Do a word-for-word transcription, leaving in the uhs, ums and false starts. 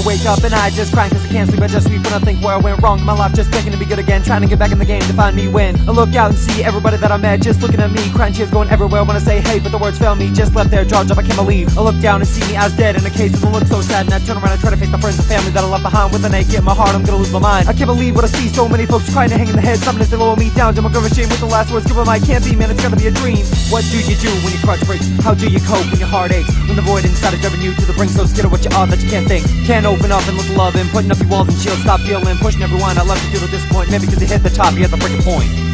wake up and I just crying cause I can't sleep. I just weep when I think where I went wrong in my life, just thinking to be good again, trying to get back in the game to find me win. I look out and see everybody that I met just looking at me, crying tears going everywhere when I say hey, but the words fail me. Just left there, jaw drop, I can't believe. I look down and see me as dead in a case and I look so sad, and I turn around and try to face the friends and family that I left behind. With an ache in my heart, I'm gonna lose my mind. I can't believe what I see, so many folks crying and hanging their heads, something to lower me down to my grave shame with the last words given. I can't be, man, it's gonna be a dream. What do you do when your crutch breaks? How do you cope when your heart aches? When the void inside is driving you to the brink, so scared of what you are that you can't think. Can't open up and look love in, putting up your walls and shields, stop feeling, pushing everyone I love to do at this point. Maybe cause you hit the top, you hit the freaking point.